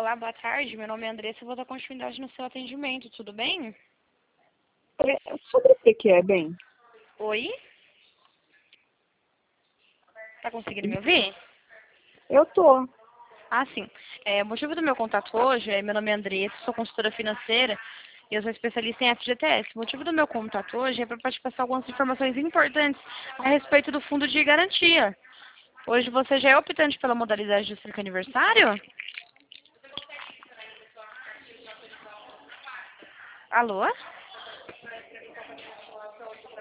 Olá, boa tarde. Meu nome é Andressa e vou dar continuidade no seu atendimento, tudo bem? Sobre o que é, bem? Oi? Tá conseguindo me ouvir? Eu tô. Ah, sim. O motivo do meu contato hoje meu nome é Andressa, sou consultora financeira e eu sou especialista em FGTS. O motivo do meu contato hoje é para te passar algumas informações importantes a respeito do fundo de garantia. Hoje você já é optante pela modalidade do cerca aniversário? Alô?